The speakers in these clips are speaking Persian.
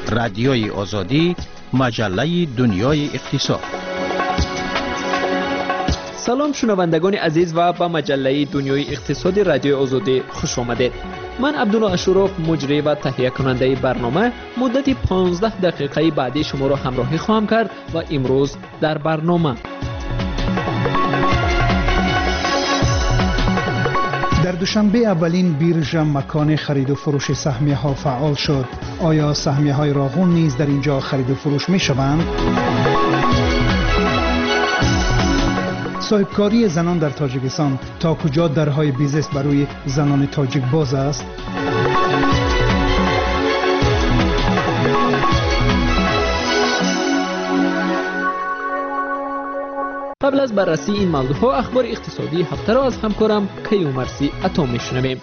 رادیوی آزادی، مجله دنیای اقتصاد. سلام شنوندگان عزیز و به مجله دنیای اقتصادی رادیو آزادی خوش آمدید. من عبدالله اشوروف مجری و تهیه کننده برنامه مدت 15 دقیقه بعدی شما را همراهی خواهم کرد و امروز در برنامه در دوشنبه اولین بیرژ مکان خرید و فروش سهمیه ها فعال شد. آیا سهمیه های راغون نیز در اینجا خرید و فروش می شوند؟ صاحبکاری زنان در تاجیکستان تا کجا درهای بیزنس برای زنان تاجیک باز است؟ قبل از بررسی این موضوعها اخبار اقتصادی هفته را از همکارم کیومرثی عطا میشنویم.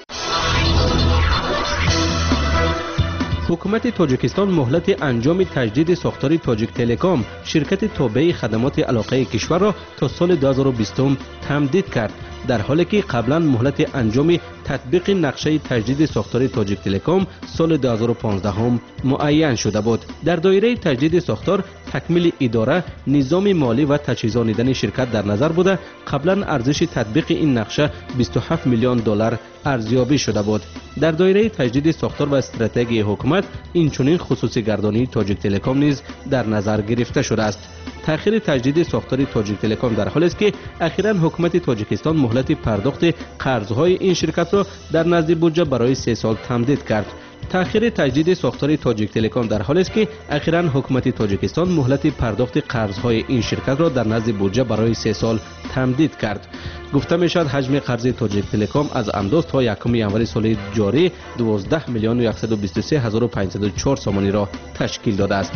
حکومت تاجیکستان مهلت انجام تجدید ساختار تاجیک تلکام شرکت تابع خدمات علاقه کشور را تا سال 2020 تمدید کرد، در حالی که قبلا مهلت انجام تطبیق نقشه تجدید ساختار تاجیک تلکام سال 2015 هم معین شده بود. در دایره تجدید ساختار تکمیل اداره، نظام مالی و تجهیزانیدن شرکت در نظر بوده. قبلا ارزش تطبیق این نقشه 27 میلیون دلار ارزیابی شده بود. در دایره تجدید ساختار و استراتژی حکومت اینچنین خصوصی گردانی تاجیک تلکام نیز در نظر گرفته شده است. تأخیر تجدید ساختار تاجیک تلکام در حالی است که اخیراً حکومت تاجیکستان مهلت پرداخت قرضهای این شرکت را در نزد بودجه برای 3 سال تمدید کرد. تأخیر تجدید ساختار تاجیک تلکام در حالی است که اخیراً حکومت تاجیکستان مهلت پرداخت قرضهای این شرکت را در نزد بودجه برای 3 سال تمدید کرد. گفته می شود حجم قرض تاجیک تلکام از انداز تا 1 ینوری سال جاری 12 میلیون و 123 هزار و 504 سامانی را تشکیل داده است.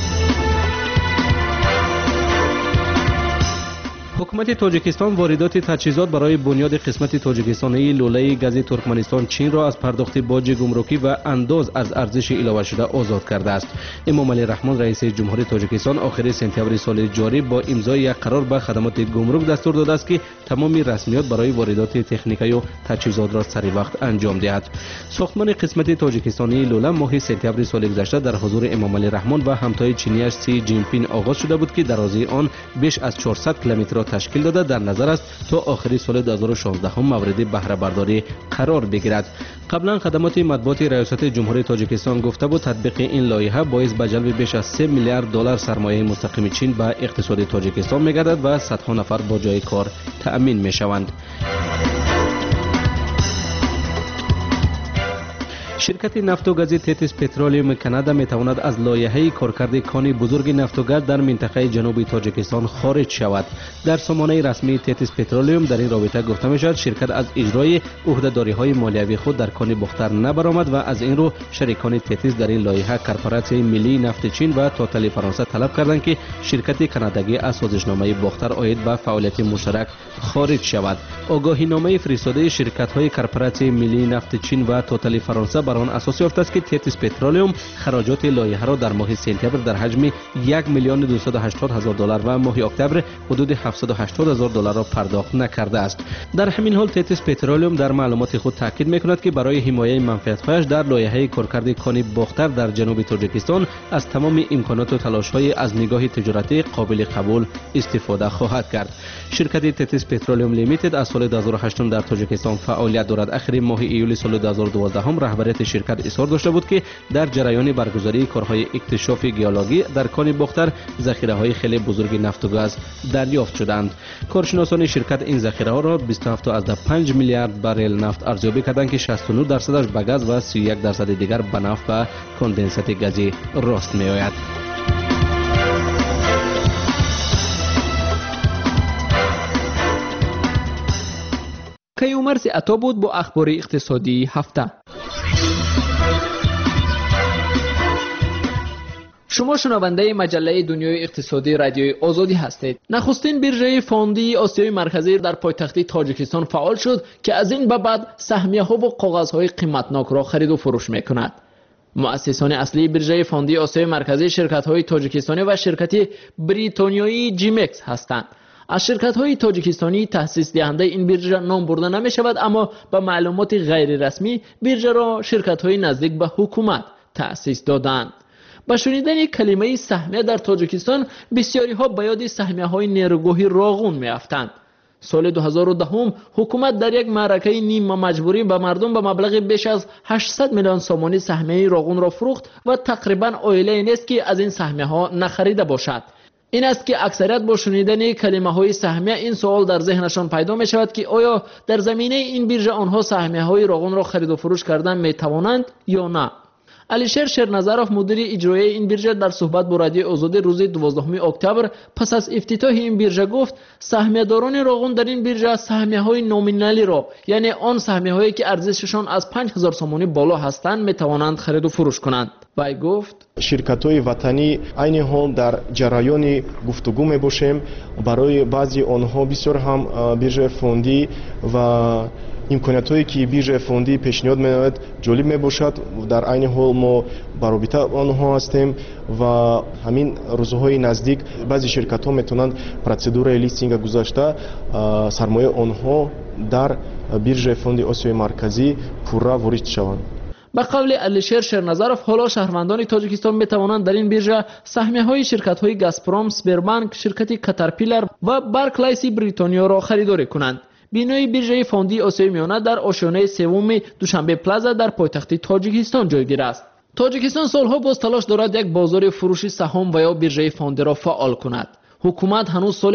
حکومت تاجیکستان واردات تجهیزات برای بنیاد قسمت تاجیکستانی لوله گاز ترکمنستان چین را از پرداخت باج گمرکی و انداز از ارزش علاوه شده آزاد کرده است. امام علی رحمان رئیس جمهوری تاجیکستان آخر سپتامبر سال جاری با امضای یک قرار به خدمات گمرک دستور داده است که تمام رسمیات برای واردات تکنیکی و تجهیزات را سریع وقت انجام دهد. ساختمان قسمت تاجیکستانی لوله ماه سپتامبر سال گذشته در حضور امام علی رحمان و همتای چینی‌اش سی جین پین آغاز شده بود که درازی آن بیش از 400 کیلومتر تشکیل داده در نظر است تا آخری سال 2016 هم مورد بهره برداری قرار بگیرد. قبلا خدمات مطبوعات ریاست جمهوری تاجیکستان گفته بود تطبیق این لایحه باعث به جلب بیش از 3 میلیارد دلار سرمایه مستقیم چین به اقتصاد تاجیکستان می‌گردد و صدها نفر با جای کار تأمین می‌شوند. شرکت نفت و گاز تتیس پترولیوم کانادا میتواند از لایحه کارکرد کان بزرگ نفت و گاز در منطقه جنوبی تاجیکستان خارج شود. در سامانه رسمی تتیس پترولیوم در این رابطه گفته میشد شرکت از اجرای عهده‌داری‌های مالیوی خود در کان بختر نبرآمد و از این رو شریکان تتیس در این لایحه کارپوراسیون ملی نفت چین و توتال فرانسه طلب کردند که شرکت کانادایی از سازشنامه بختر عاید به فعالیت مشترک خارج شود. آگاهینامه فرستاده شرکت‌های کارپوراسیون ملی نفت چین و توتال فرانسه بر آن اساس یافته است که تتیس پترولیوم خراجات لایحه را در ماه سپتامبر در حجم 1 میلیون 280 هزار دلار و ماه اکتبر حدود 780 هزار دلار را پرداخت نکرده است. در همین حال تتیس پترولیوم در معلومات خود تاکید می‌کند که برای حمایت منفعت‌هایش در لایحه کارکرد کان بختر در جنوب تاجیکستان از تمام امکانات و تلاش‌های از نگاه تجارتی قابل قبول استفاده خواهد کرد. شرکت تتیس پترولیوم لیمیتد از سال 2008 در تاجیکستان فعالیت دارد. آخر ماه ایول سال 2012 هم رهبریت شرکت اصرار داشته بود که در جریان برگزاری کارهای اکتشاف گیولوژی در کان بختر ذخیره‌های خیلی بزرگ نفت و گاز دریافت شدند. کارشناسان شرکت این ذخیره‌ها را 27.5 میلیارد بارل نفت ارزیابی کردند که 69 درصدش به گاز و 31 درصد دیگر به نفت و کندنسات گازی راست می‌آید. کیومرثی عطا بود با اخبار اقتصادی هفته. شما شنونده مجله دنیای اقتصادی رادیوی آزادی هستید. نخستین بیرژه فاندی آسیای مرکزی در پایتخت تاجیکستان فعال شد که از این به بعد سهمیه‌ها و کاغذهای قیمتناک را خرید و فروش می‌کند. مؤسسان اصلی بیرژه فاندی آسیای مرکزی شرکت‌های تاجیکستانی و شرکتی بریتانیایی جیمکس هستند. از شرکت‌های تاجیکستانی تأسیس دهنده این بیرژه نام برده نمی‌شود، اما به معلومات غیر رسمی بیرژه را شرکت‌های نزدیک به حکومت تأسیس دادند. با شنیدن کلمه سهمیه در تاجیکستان بسیاری ها به یاد سهمیه های نیروگاهی راغون میافتند. سال 2010 حکومت در یک معرکه نیم مجبوری به مردم به مبلغ بیش از 800 میلیون سومانی سهمیه راغون را فروخت و تقریبا عائله نیست که از این سهمیه ها نخریده باشد. این است که اکثریت با شنیدن کلمه های سهمیه این سوال در ذهنشان پیدا می شود که آیا در زمینه این بیرژه آنها سهمیه های راغون را خرید و فروش کردن می توانند یا نه. علیشیر شیرنظرов مدیر اجرایی این بیرژه در صحبت با رادیو آزادی روز 12 اکتبر پس از افتتاح این بیرژه گفت سهمیه داران راغون در این بیرژه سهمیه های نومینالی را، یعنی آن سهمیه هایی که ارزششان از 5000 سومانی بالا هستند می توانند خرید و فروش کنند. وی گفت شرکت‌های وطنی عین حال در جریان گفتگو می‌باشیم. برای بعضی آنها بسیار هم بیرژه فوندی و امکانات‌هایی که بیرژه فوندی پیشنهاد می‌نماید جالب می‌باشد. در عین حال ما برابطه آنها هستیم و همین روزهای نزدیک بعضی شرکت‌ها می‌تونند پروسیدور لیستینگ گذاشته سرمایه آنها در بیرژه فوندی آسیای مرکزی پورا وارد شوند. به قول علیشیر شیرنظرов حالا شهروندان تاجیکستان می توانند در این بیرژه سهمیه های شرکت های گازپروم، سپربانک، شرکت کاترپیلر و بارکلیس بریتانیا را خریداری کنند. بینای بیرژه فوندی آسیای میانه در آشیانه سوم دوشنبه پلازا در پایتخت تاجیکستان جایگیر است. تاجیکستان سالها باز تلاش دارد یک بازار فروشی سهام و یا بیرژه فوندی را فعال کند. حکومت هنوز سال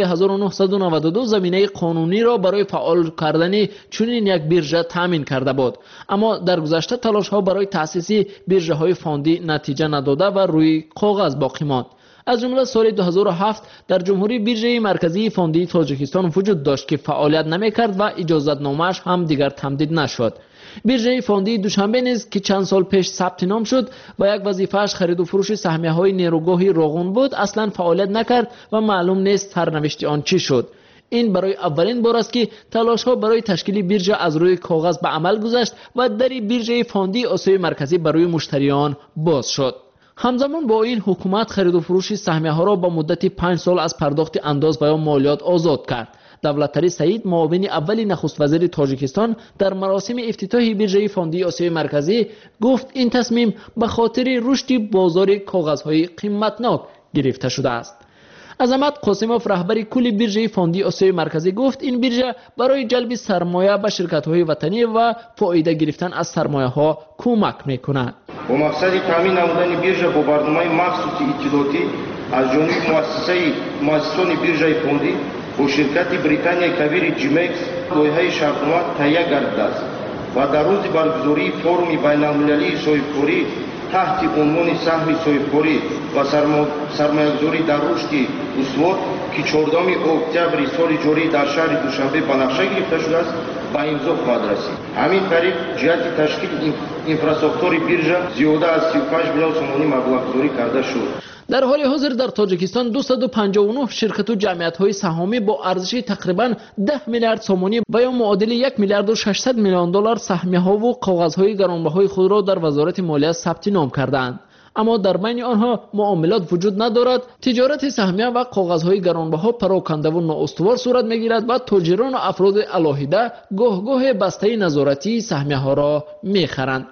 1992 زمینه قانونی را برای فعال کردن چنین یک بیرژه تامین کرده بود، اما در گذشته تلاش ها برای تأسیس بیرژه های فوندی نتیجه نداده و روی کاغذ باقی ماند. از جمله سال 2007 در جمهوری بیرژه مرکزی فوندی تاجیکستان وجود داشت که فعالیت نمی‌کرد و اجازه‌نامه‌اش هم دیگر تمدید نشد. بیرژه فوندی دوشنبه نیز که چند سال پیش ثبت نام شد و یک وظیفه‌اش خرید و فروش سهمیه‌های نیروگاهی راغون بود، اصلا فعالیت نکرد و معلوم نیست سرنوشت آن چی شد. این برای اولین بار است که تلاش‌ها برای تشکیل بیرژه از روی کاغذ به عمل گذشت و در بیرژه فوندی آسیای مرکزی برای مشتریان باز شد. همزمان با این حکومت خرید و فروش سهمیه‌ها را با مدت 5 سال از پرداخت انداز و یا مالیات آزاد کرد. دولت‌تری سعید معاون اول نخست وزیر تاجیکستان در مراسم افتتاح بیرژه فوندی آسیای مرکزی گفت این تصمیم به خاطر رشد بازار کاغذهای قیمتناک گرفته شده است. عظمت قاسموف رهبر کل بیرژه فوندی آسیای مرکزی گفت این بیرژه برای جلب سرمایه به شرکت‌های وطنی و فایده گرفتن از سرمایه‌ها کمک می‌کند. با مقصد تامین نمودن بیرژه با برنامه مخصوص اطلاعاتی از جانب مؤسسان بیرژه فوندی با شرکت بریتانیای کبیر جیمکس لایحه شرطنامه تهیه گردیده است و در روز برگزاری فورم بین‌المللی صاحبکاری تحت عنوان سهم صاحبکاری و سرمایه‌گذاری در رشد استوار که 14 اکتبر سال جاری در شهر دوشنبه به نقشه گرفته شده است به امضا خواهد رسید. همین طریق جهت تشکیل اینفراستراکتور بیرژه زیاده از 35 میلیون سومانی مبلغ‌گذاری کرده شد. در حال حاضر در تاجیکستان 259 شرکت و جمعیت‌های سهامی با ارزش تقریباً 10 میلیارد سومانی و یا معادل 1 میلیارد و 600 میلیون دلار سهمیه‌ها و کاغذهای گرانبهای خود را در وزارت مالیه ثبت نام کردند. اما در بین آنها معاملات وجود ندارد. تجارت سهمیه و کاغذهای گرانبها پراکنده و نااستوار صورت می‌گیرد و تاجران و افراد علاهیده گاه بسته نظارتی سهمیه‌ها را می‌خرند.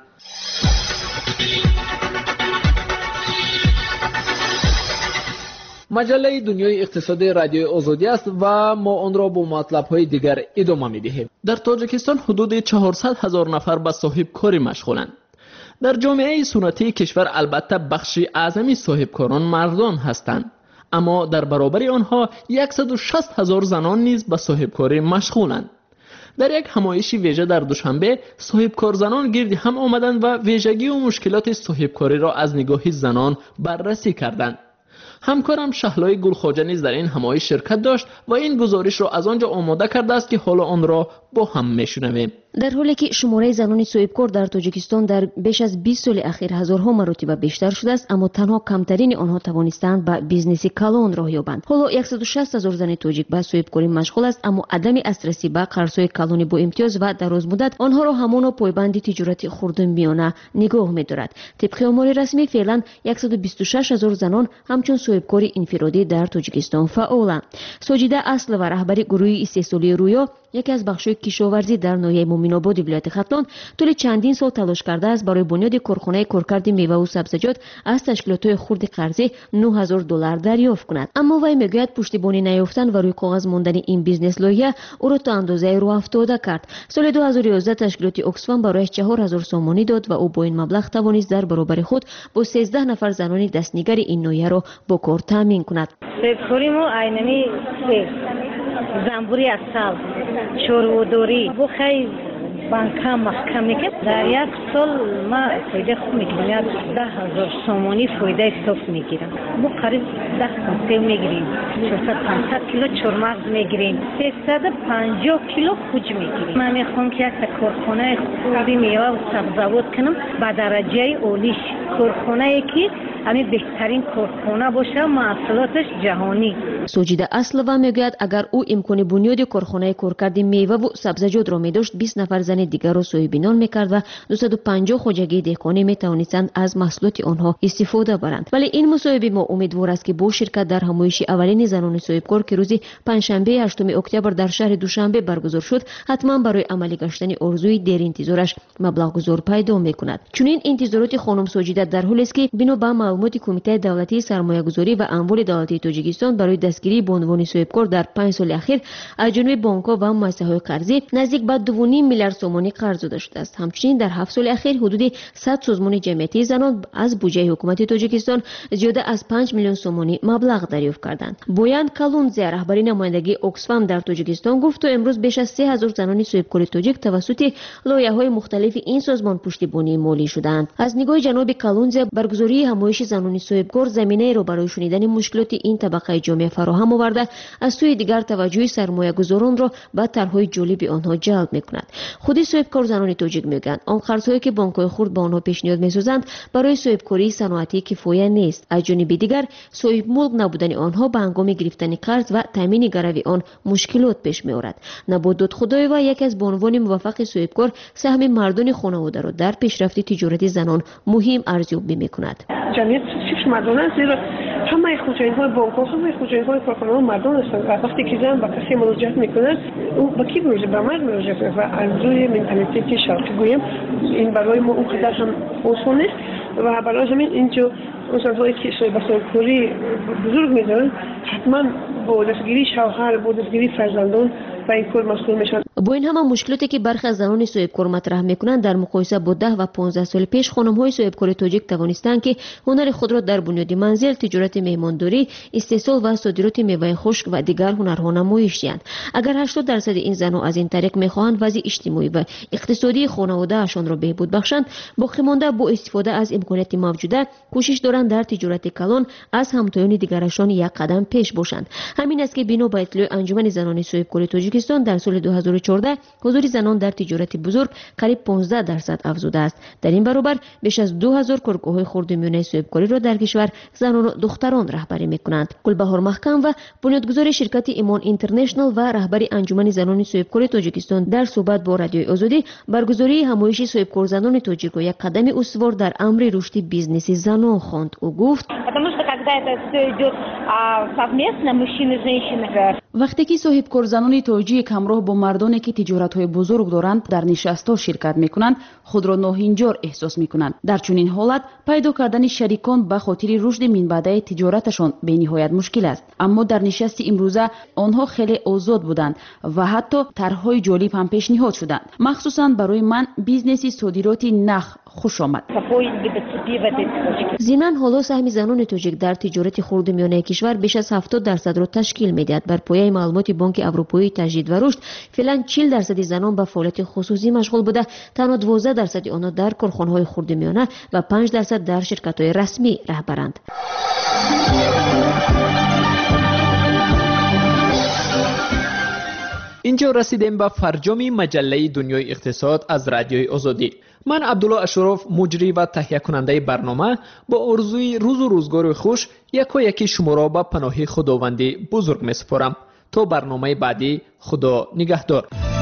مجله دنیای اقتصادی رادیو آزادی است و ما آن را با مطلب‌های دیگر ادامه می‌دهیم. در تاجیکستان حدود 400,000 نفر به صاحب کاری مشغولند. در جامعه سنتی کشور البته بخش اعظمی صاحبکاران مردان هستند، اما در برابر آنها 160,000 زنان نیز به صاحبکاری مشغولند. در یک همایش ویژه در دوشنبه صاحبکار زنان گرد هم آمدند و ویژگی و مشکلات صاحبکاری را از نگاه زنان بررسی کردند. همکارم شهلای گلخواجه نیز در این همایش شرکت داشت و این گزارش را از آنجا آماده کرده است که حالا آن را با هم میشنویم. در حالی که شماره زنان صاحبکار در تاجیکستان در بیش از 20 سال اخیر هزارها مرتبه بیشتر شده است، اما تنها کمترین آنها توانستند به بیزنس کلان راه یابند. حالا 160,000 زن تاجیک به صاحبکاری مشغول است، اما عدم دسترسی به قرضهای کلان با امتیاز و دراز مدت آنها را همان پایبند تجارت خردمیانه نگاه می‌دارد. طبق آمار رسمی فعلا 126,000 زنان همچون صاحبکاری انفرادی در تاجیکستان فعالند. ساجیده اصل و رهبر گروه استحصالی رویا یکی از بخش‌های کشاورزی در ناحیه مومن‌آباد ولایت ختلان طول چندین سال تلاش کرده است برای بنیاد کارخانه کارکرد میوه و سبزیجات از تشکیلات‌های خرد قرضی $9,000 دریافت کند. اما وی میگوید پشتیبانی نیافتن و روی کاغذ ماندن این بیزنس لایحه او را تا اندازه راه افتاده کرد. سال 2011 تشکیلات اکسفام برایش 4,000 سومانی داد و او با این مبلغ توانست در برابر خود با 13 نفر زنان دستنیگر این ناحیه را با کار تامین کند. سیبخوریمو اینمی زنبوری اصل چورودوری بو خیلی بانکام محکم میکرد. در یک سال ما فایده خوب میگیرم، یا 10,000 سومانی فایده صاف میگیرم. ما قریب 10 کنتیل میگیریم، 400-500 کیلو چرمغز میگیریم، 350 کیلو خوج میگیریم. من میخوام که یک کارخانه خوبی میوه و سبزیجات کنم با درجه اولیش، کارخانه ای که همین بهترین کارخانه باشه، محصولاتش جهانی. سوجیده اصلوا میگوید اگر او امکان بنیاد کارخانه کارکرد میوه و سبزیجات را میداشت 20 نفر زن دیگر را صاحبینان میکرد و 250 خوجگی دهقانی میتوانستند از محصولات آنها استفاده برند. ولی این مصاحبه ما امیدوار است که با شرکت در همایش اولین زنان صاحبکار که روز پنجشنبه 8 اکتبر در شهر دوشنبه برگزار شد حتما برای عملی گشتن آرزوی دیر انتظارش مبلغ گذار پیدا میکند. چنین انتظارات خانم سوجیده در حالی است که بنا به معلومات کمیته دولتی سرمایه‌گذاری و اموال دولتی تاجیکستان برای دستگیری به عنوان صاحبکار در 5 سال اخیر از جانب بانک‌ها و مؤسسه‌های قرضی نزدیک به 2.5 میلیارد سومانی قرض داده شده است. همچنین در 7 سال اخیر حدود 100 سازمان جمعیتی زنان از بودجه حکومت تاجیکستان زیاده از 5 میلیون سومانی مبلغ دریافت کردند. بویان کالونزه رهبری نمایندگی اکسفام در تاجیکستان گفت تا امروز بیش از 3000 زنان صاحبکار تاجیک توسط لایحه‌های مختلف این سازمان پشتیبانی مالی شدند. از نگاه جناب کالونزه برگزاری همایش زنان صاحبکار زمینه را برای شنیدن مشکلات این طبقه جامعه فراهم آورده، از سوی دیگر توجه سرمایه‌گذاران را به طرح‌های جالب آنها جلب می‌کند. خود صاحبکار زنان تاجیک میگویند آن قرض‌هایی که بانک‌های خرد به آنها پیشنهاد می‌سازند برای صاحبکاری صنعتی کفایه نیست. از جانب دیگر صاحب ملک نبودن آنها به هنگام گرفتن قرض و تامین گروی آن مشکلات پیش می‌آورد. نبودت خدای و یک از به عنوان موفق صاحبکار سهم مردان خانواده را در پیشرفت تجارت زنان مهم ارزیابی می‌کند. جمعیت چیش مردان است، زیرا همه خوجاین‌های بانک‌ها، همه خوجاین‌های کارخانه‌ها مردان هستند. وقتی که زن با کسی مراجعه می‌کند او با کی مراجعه؟ به مرد مراجعه کنه و از روی منتالیتی شرقی گویم این برای ما اونقدر هم آسان نیست و برای همین اینجا انسان‌هایی که صاحب‌کاری بزرگ می‌دارن حتما با دستگیری شوهر، با دستگیری فرزندان و این کار مسئول میشن. با این همه مشکلاتی که برخی از زنان صاحبکار مطرح میکنند در مقایسه با 10 و 15 سال پیش خانم‌های صاحبکار تاجیک توانستند که هنر خود را در بنیاد منزل، تجارت مهمانداری، استحصال و صادرات میوه خشک و دیگر هنرها نمایش دهند. اگر 80% این زنان از این طریق میخواهند وضع اجتماعی و اقتصادی خانواده‌شان را بهبود بخشند، باقی مانده با استفاده از امکانات موجوده کوشش دارند در تجارت کلان از همتایان دیگرشان یک قدم پیش باشند. همین است که بنا به اطلاع انجمن زنان صاحبکار تاجیکستان در سال 2014 حضور زنان در تجارت بزرگ قریب 15% افزوده است. در این برابر بیش از 2000 کارگاه‌های خرد و میانه صاحبکاری را در کشور زنان و دختران رهبری می‌کنند. گلبهار محکم و بنیادگذار شرکت ایمان اینترنشنال و رهبری انجمن زنان صاحبکار تاجیکستان در صحبت با رادیوی آزادی برگزاری همایش صاحبکار زنان تاجیک یک قدم استوار در امر رشد بیزنس زنان خواند. او گفت وقتی که صاحبکار زنان تاجیک همراه با مردانی که تجارت‌های بزرگ دارند در نشست‌ها شرکت می‌کنند خود را ناهنجار احساس می‌کنند. در چنین حالت پیدا کردن شریکان به خاطر رشد منبع تجارتشان بی‌نهایت مشکل است. اما در نشست امروزه آنها خیلی آزاد بودند و حتی طرح‌های جالب هم پیشنهاد شدند. مخصوصاً برای من بیزنس صادرات نخ خوش آمد. ضمن حالا سهم زنان تاجیک در تجارت خرد میانه کشور بیش از 70% را تشکیل می‌دهد. بر پایه معلومات بانک اروپایی تجدید و رشد فعلا 40% زنان به فعالیت خصوصی مشغول بوده، تنها 12% آنها در کارخانه‌های خرد میانه و 5% در شرکت‌های رسمی رهبرند. اینجا رسیدیم به فرجام مجله دنیای اقتصاد از رادیوی آزادی. من عبدالله اشرف مجری و تهیه کننده برنامه با آرزوی روز و روزگار خوش یکی شما را به پناه خداوند بزرگ می سپارم. تا برنامه بعدی، خدا نگهدار.